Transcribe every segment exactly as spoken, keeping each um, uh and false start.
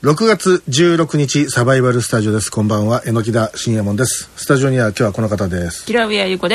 ろくがつじゅうろくにちサバイバルスタジオです。こんばんは、榎田信也門です。スタジオには今日はこの方です。 キラウエアユコです。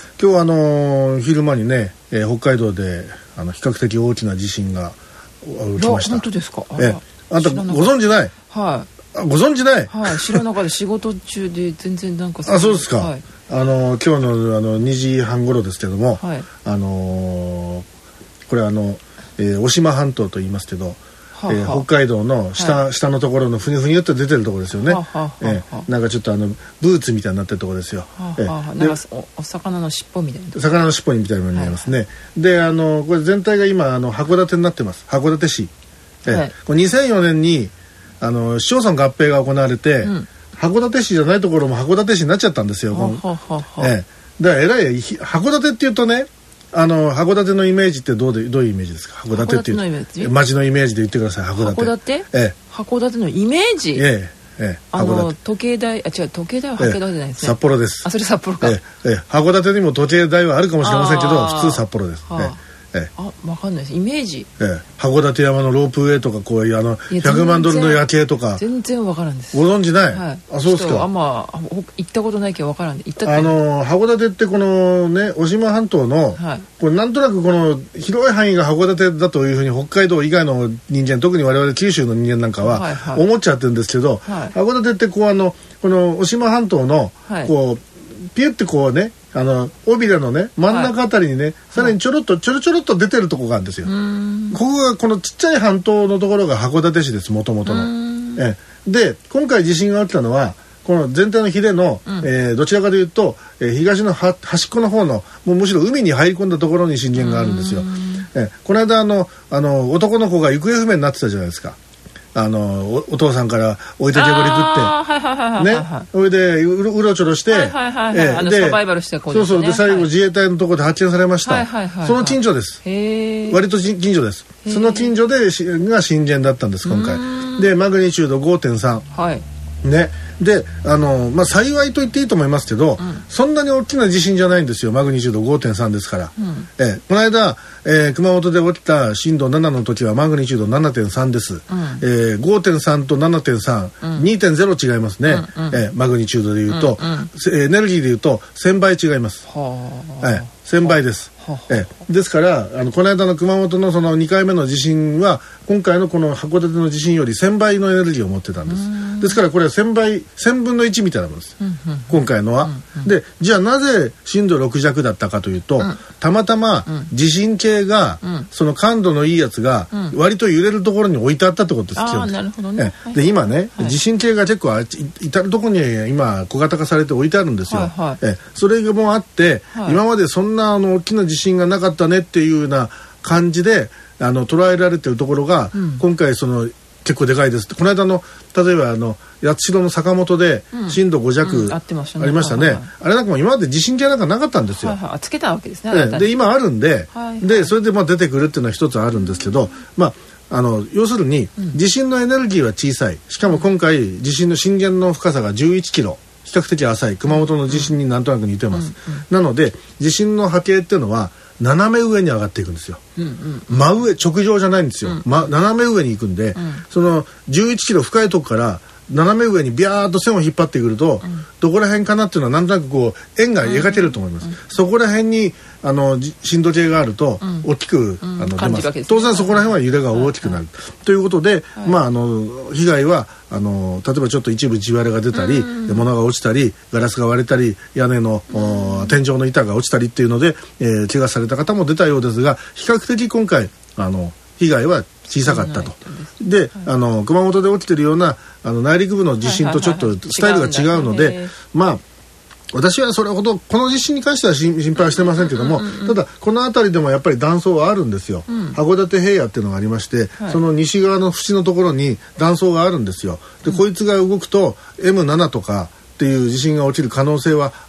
今日はあのー、昼間にね、えー、北海道であの比較的大きな地震が起きました。 本当ですか。あ、 えあんたご存知ない？ はい。 あ、ご存知ない？ はい。知らなかった。仕事中で全然なんかあ、そうですか。 はい、 あのー、今日のあのにじはん頃ですけども、 はい、 あのー、これあの、えー、渡島半島と言いますけど。はあはあ、えー、北海道の 下,、はい、下のところのふにふにゅって出てるところですよね。はあはあはあ、えー、なんかちょっとあのブーツみたいになってるところですよ。 はあはあ、えー、なんか お, お魚の尻尾みたいな。 魚の尻尾みたいなのに見えますね。はい、で、あのこれ全体が今あの函館になってます。函館市。えーはい、これにせんよねんにあの市町村合併が行われて、うん、函館市じゃないところも函館市になっちゃったんですよ。はあはあはあ、えー、だからえらい函館っていうとね。あの函館のイメージってどうでどういうイメージですか？函館っていう町のイメージで言ってください。函館。 函館？ええ、函館のイメージ。ええええ、あの時計台、あ、違う、時計台は函館じゃないですね。 札幌です。 あ、それ札幌か。 ええええ、函館にも時計台はあるかもしれませんけど、普通札幌です。 はあ、ええええ、あ、わかんないです。イメージ。 ええ、函館山のロープウェイとかこういうあのひゃくまんドルの夜景とか全然わからんです。 ご存知ない？ はい、 あ、そうですか。 あんま行ったことないけどわからんで。行ったあの函館ってこのね渡島半島の、はい、これなんとなくこの広い範囲が函館だというふうに北海道以外の人間、特に我々九州の人間なんかは思っちゃってるんですけど、はいはい、函館ってこうあのこの渡島半島のこう、はい、ピュってこうね。あの尾びれのね真ん中あたりにね、はい、さらにちょろっとちょろちょろっと出てるところがあるんですよ。ここがこのちっちゃい半島のところが函館市です、もともとの。えで今回地震が起きたのはこの全体のヒレの、うん、えー、どちらかというと、えー、東のは端っこの方のもうむしろ海に入り込んだところに震源があるんですよ。えこの間あのあの男の子が行方不明になってたじゃないですか。あの お, お父さんから置いてけぼり食ってね、それで う, うろちょろして、 はいはいはいはい、あのサバイバルしてこうですね。 そうそう、で最後自衛隊のところで発見されました。はいはいはいはい、その近所です。へ割と近所です。その近所でが震源だったんです今回。でマグニチュード ごてんさん、はい、ね。であの、まあ、幸いと言っていいと思いますけど、うん、そんなに大きな地震じゃないんですよ。マグニチュード ごてんさん ですから、うん、えこの間、えー、熊本で起きた震度ななの時はマグニチュード ななてんさん です、うん、えー、ごてんさん と ななてんさん、うん、にてんゼロ 違いますね、うんうん、えー、マグニチュードでいうと、うんうん、エネルギーでいうとせんばい違います。はあ、えー、せんばいです。ええ、ですからあのこの間の熊本のそのにかいめの地震は今回のこの函館の地震よりせんばいのエネルギーを持ってたんです。ですからこれはせんばいせんぶんのいちみたいなものです、うんうん、今回のは、うんうん、でじゃあなぜ震度ろく弱だったかというと、うん、たまたま地震計が、うん、その感度のいいやつが割と揺れるところに置いてあったってことです。 ああ、なるほどね。 ええ、で今ね、はい、地震計が結構至るところに今小型化されて置いてあるんですよ、はいはい、ええ、それもあって、はい、今までそんなあの大きな地震がなかったねっていうような感じであの捉えられているところが、うん、今回その結構でかいです。この間の例えばあの八代の坂本で震度ご弱、うんうん、あ, ありましたね、はいはいはい、あれなんかも今まで地震計なんかなかったんですよ、 はいはい、つけたわけですね。 で, で今あるんで、はいはい、でそれでまあ出てくるっていうのは一つあるんですけど、まああの要するに、うん、地震のエネルギーは小さい。しかも今回地震の震源の深さがじゅういちキロ、比較的浅い。熊本の地震になんとなく似てます、うんうん、なので地震の波形っていうのは斜め上に上がっていくんですよ、うんうん、真上直上じゃないんですよ、うんま、斜め上に行くんで、うん、そのじゅういちキロ深いとこから斜め上にビャーっと線を引っ張ってくると、うん、どこら辺かなっていうのはなんとなくこう円が描けると思います、うんうん、そこら辺にあの震度計があると大きく、うん、あの出ます、ね、当然そこら辺は揺れが大きくなる、はい、ということで、はい、まああの被害はあの例えばちょっと一部地割れが出たり、うん、物が落ちたりガラスが割れたり屋根の、うん、天井の板が落ちたりっていうので、えー、怪我された方も出たようですが、比較的今回あの被害は小さかったと。で、はい、あの熊本で起きてるようなあの内陸部の地震とちょっとスタイルが違うので、まあ私はそれほどこの地震に関しては心配はしてませんけども、うんうんうん、ただこの辺りでもやっぱり断層はあるんですよ、うん、函館平野っていうのがありまして、はい、その西側の縁のところに断層があるんですよ。で、うん、こいつが動くと エムなな とかっていう地震が起きる可能性は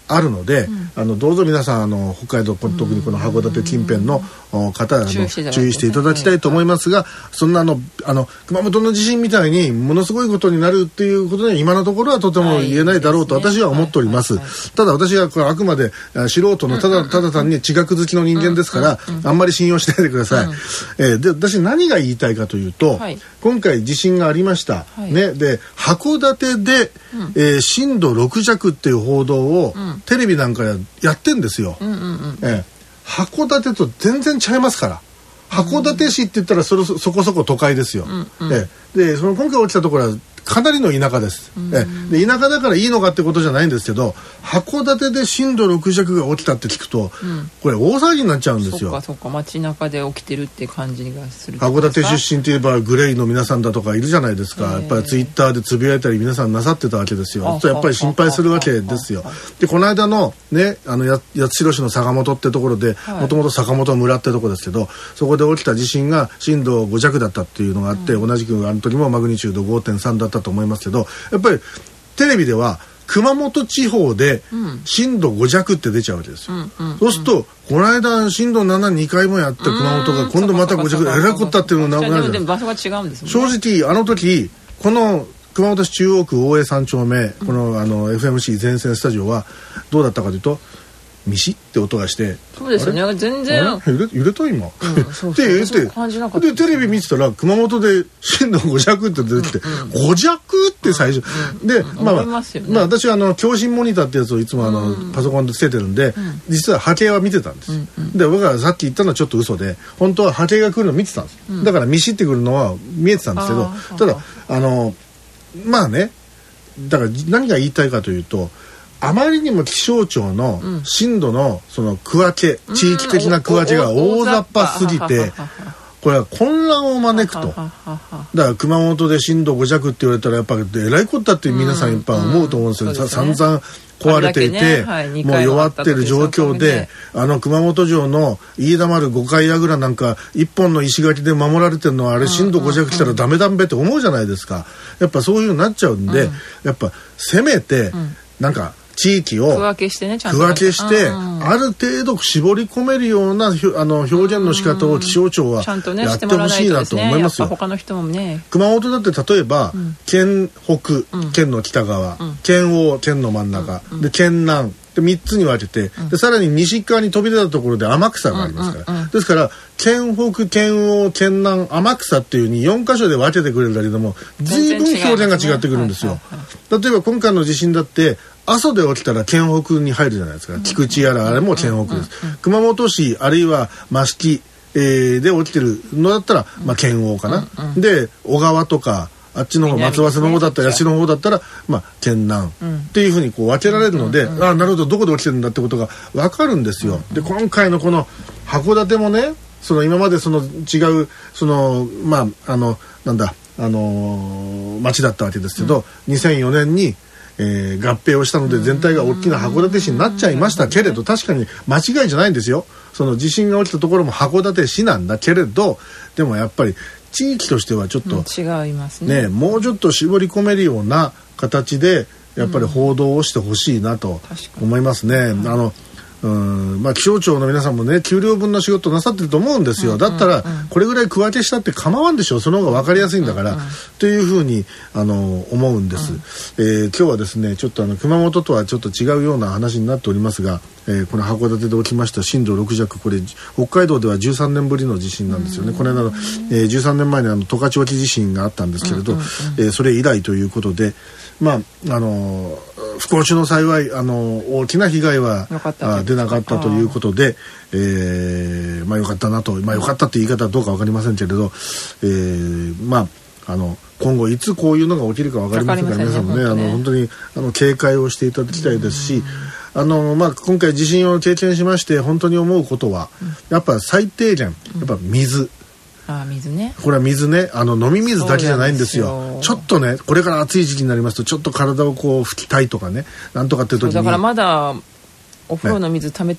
あるので、うん、あのどうぞ皆さんあの北海道特にこの函館近辺の方はあの注意していただきたいと思いますが、そんなあのあの熊本の地震みたいにものすごいことになるっていうことで今のところはとても言えないだろうと私は思っております。ただ私はこれあくまで素人のただただ単に地学好きの人間ですから、あんまり信用しないでください。うん、えー、で私何が言いたいかというと、はい、今回地震がありました、はい、ね、で函館で、うん、えー、震度ろく弱っていう報道を、うん、テレビなんかやってんですよ。うんうんうん、えー、函館と全然違いますから。函館市って言ったら そ, そこそこ都会ですよ。うんうん、えー、でその今回起きたところはかなりの田舎です、うん、えで田舎だからいいのかってことじゃないんですけど、函館で震度ろく弱が起きたって聞くと、うん、これ大騒ぎになっちゃうんですよ。 そっかそっか、街中で起きてるって感じがする。 函館出身といえばグレイの皆さんだとかいるじゃないですか。やっぱりツイッターでつぶやいたり皆さんなさってたわけですよ。やっぱり心配するわけですよ。でこの間のね、あのや八代市の坂本ってところで、もともと坂本村ってとこですけど、そこで起きた地震が震度ご弱だったっていうのがあって、うん、同じくあの時もマグニチュード ごてんさん だったと思いますけど、やっぱりテレビでは熊本地方で震度ご弱って出ちゃうわけですよ、うんうんうん、そうするとこの間震度ななにかいもやった熊本が今度またご弱でえらいこったっていうのがなくなるじゃない。 場所が違うんですもんね。正直あの時この熊本市中央区大江さん丁目、このあの エフエムシー 全線スタジオはどうだったかというとミシって音がして、 そうですよね、全然揺れ、揺れた今、うん、そうそうでそう感じなかったでテレビ見てたら熊本で震度ご弱って出てきて、うんうん、ご弱って最初、うんうん、で、うん、まあ、まあ、まあ私はあの共振モニターってやつをいつもあの、うん、パソコンでつけてるんで、うん、実は波形は見てたんです、うんうん、で僕がさっき言ったのはちょっと嘘で本当は波形が来るのを見てたんです、うん、だからミシってくるのは見えてたんですけど、ただあのまあね、だから何が言いたいかというと、あまりにも気象庁の震度のその区分け、うん、地域的な区分けが大雑把すぎて、これは混乱を招くと。だから熊本で震度ご弱って言われたらやっぱりえらいこったって皆さんやっぱ思うと思うんですよ、うんうん、散々壊れていて、ね、はい、もう弱ってる状況で、あの熊本城の飯田丸ごかい櫓なんか一本の石垣で守られてるのはあれ震度ご弱来たらダメダメって思うじゃないですか。やっぱそういうようになっちゃうんで、うん、やっぱせめて、うん、なんか地域を区分けしてね、ちゃんと区分けして、ある程度絞り込めるようなあの表現の仕方を気象庁はやってほしいなと思いますよ。 他の人もね、 熊本だって例えば、うん、県北、うん、県の北側、うん、県央、県の真ん中、うん、で県南でみっつに分けて、うん、でさらに西側に飛び出たところで天草がありますから、うんうんうん、ですから県北、県央、県南、天草っていう風によんかしょで分けてくれるだけでも随分表現が違ってくるんですよ、はいはいはい、例えば今回の地震だって阿蘇で起きたら県北に入るじゃないですか。菊池やらあれも県北です、うんうんうん、熊本市あるいは益城、えー、で起きてるのだったら、まあ、県央かな、うんうん、で小川とかあっちの方松早の方だったら八代の方だったら、まあ、県南、うん、っていうふうにこう分けられるので、うんうんうん、あなるほどどこで起きてるんだってことが分かるんですよ、うんうん、で今回のこの函館もね、その今までその違うそのまああのなんだあのー、町だったわけですけど、うん、にせんよねんにえー、合併をしたので全体が大きな函館市になっちゃいましたけれど、確かに間違いじゃないんですよ。その地震が起きたところも函館市なんだけれど、でもやっぱり地域としてはちょっと、うん、 違いますね。 ね、もうちょっと絞り込めるような形でやっぱり報道をしてほしいなと思いますね、うん、あのうんまあ、気象庁の皆さんもね給料分の仕事なさってると思うんですよ、うんうんうん、だったらこれぐらい区分けしたって構わんでしょう、その方が分かりやすいんだから、うんうん、というふうにあの思うんです、うんえー、今日はですねちょっとあの熊本とはちょっと違うような話になっておりますが、えー、この函館で起きました震度ろく弱、これ北海道ではじゅうさんねんぶりの地震なんですよね、うん、この間の、えー、じゅうさんねんまえにあの十勝沖地震があったんですけれど、うんうんうんえー、それ以来ということで、まああのー不幸中の幸いあの大きな被害は出なかったということで、えー、まあ良かったなと、まあ良かったって言い方はどうか分かりませんけれど、えー、まああの今後いつこういうのが起きるか分かりませんから、皆さんもね、あの本当にあの警戒をしていただきたいですし、あのまあ今回地震を経験しまして本当に思うことは、やっぱ最低限やっぱ水。 あ水ね、 これは水ね、あの飲み水だけじゃないんですよ。ちょっとねこれから暑い時期になりますとちょっと体をこう拭きたいとかね、なんとかっていう時にだからまだお風呂の水溜めてる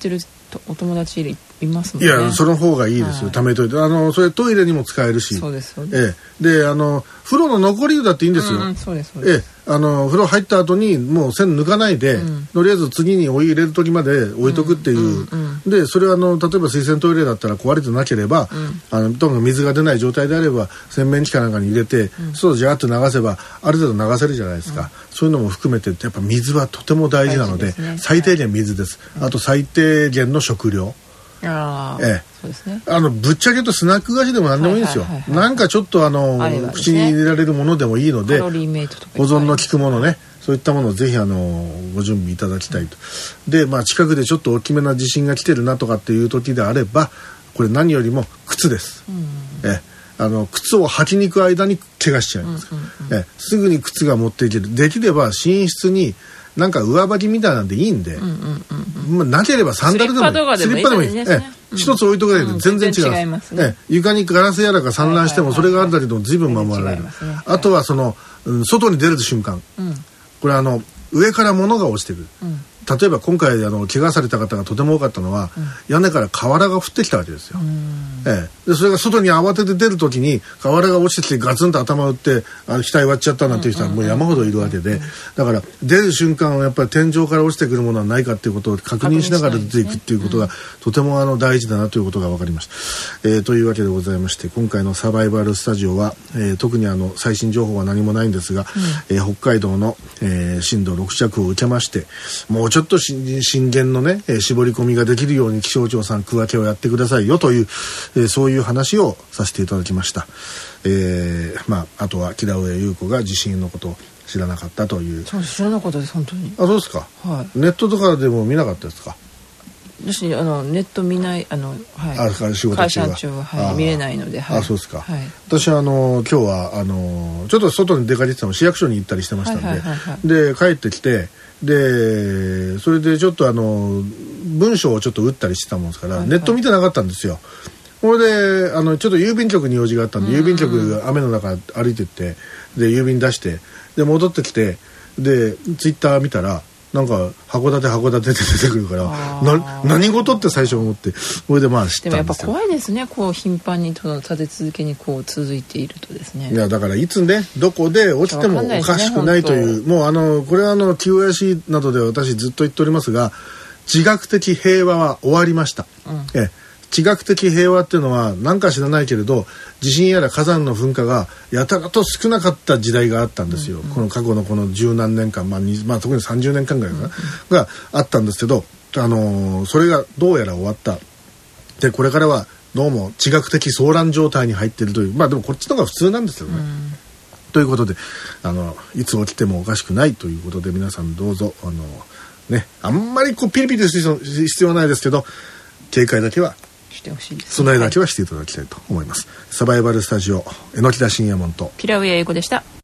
お友達いますもんね。 いやその方がいいですよ、はい、貯めといてあのそれトイレにも使えるし。 そうですそうです、 ええ、であの風呂の残り湯だっていいんですよ、 うん、そうですそうです、 ええ、あの風呂入った後にもう線抜かないで、うん、とりあえず次にお湯入れる時まで置いとくっていう、うんうんうん、でそれはあの例えば水洗トイレだったら壊れてなければ、うん、あのとにかく水が出ない状態であれば洗面器かなんかに入れて、うん、そうジャーッと流せばある程度流せるじゃないですか、うん、そういうのも含めてやっぱ水はとても大事なので、ね、最低限水です、はい、あと最低限の食料、 あええ、 そうですね、 あのぶっちゃけ言うとスナック菓子でも何でもいいんですよ、はいはいはいはい、なんかちょっとあのあ、ね、口に入れられるものでもいいのでカロリーメイトとか保存の効くものね、そういったものをぜひあのご準備いただきたいと、うん、で、まあ、近くでちょっと大きめな地震が来てるなとかっていう時であればこれ何よりも靴です、うん、えあの靴を履きに行く間に怪我しちゃいますから、うんうんうん、えすぐに靴が持っていける、できれば寝室になんか上履きみたいなんでいいんで、うんうんうんうん、まあ、なければサンダルでもいい、スリッパでもいい、ええ、一つ置いとくだけで全然違う、うん、違いますね、え床にガラスやらが散乱してもそれがあるだけでも随分守られる、ね、あとはその、うん、外に出る瞬間、うん、これあの上から物が落ちてくる、うん、例えば今回あの怪我された方がとても多かったのは、うん、屋根から瓦が降ってきたわけですよ、ええ、でそれが外に慌てて出る時に瓦が落ちてきてガツンと頭を打ってあの額割っちゃったなんていう人はもう山ほどいるわけで、だから出る瞬間はやっぱり天井から落ちてくるものはないかっていうことを確認しながら出ていくっていうことがとてもあの大事だなということが分かりました、えー、というわけでございまして今回のサバイバルスタジオは、えー、特にあの最新情報は何もないんですが、うん、えー、北海道の、えー、震度ろく弱を受けましてもうちょっと震源のね、えー、絞り込みができるように気象庁さん区分けをやってくださいよという、えー、そういう話をさせていただきました、えーまあ、あとは木田上優子が地震のことを知らなかったという。 そう知らなかったです本当に。 あそうですか、はい、ネットとかでも見なかったですか。 私あのネット見ないあの、はい、 あ仕事中は会社中は、はい、見れないので、はい、 あそうですか、 はい、 私はあの今日はあのちょっと外に出かけてたの市役所に行ったりしてましたんで、はいはいはいはい、で帰ってきてでそれでちょっとあの文章をちょっと打ったりしてたもんですから、はいはい、ネット見てなかったんですよ。それであのちょっと郵便局に用事があったんで、うんうん、郵便局雨の中歩いてってで郵便出してで戻ってきてでツイッター見たらなんか函館函館って出てくるからな何事って最初思ってそれでまあ知ったんですよ。でもやっぱ怖いですねこう頻繁に立て続けにこう続いているとですね。 いやだからいつねどこで落ちてもおかしくないという、ね、もうあのこれはあの清谷市などで私ずっと言っておりますが自学的平和は終わりました、うん、え地学的平和っていうのは何か知らないけれど地震やら火山の噴火がやたらと少なかった時代があったんですよ、うんうん、この過去のこの十何年間、まあまあ、特にさんじゅうねんかんぐらいかな、うんうん、があったんですけど、あのー、それがどうやら終わったでこれからはどうも地学的騒乱状態に入っているというまあでもこっちの方が普通なんですよね、うん、ということであのいつ起きてもおかしくないということで皆さんどうぞあの、ね、あんまりこうピリピリする必要はないですけど警戒だけはしてほしいです、ね、 備えだけはしていただきたいと思います、はい、サバイバルスタジオ榎田信也門とピラウエ英語でした。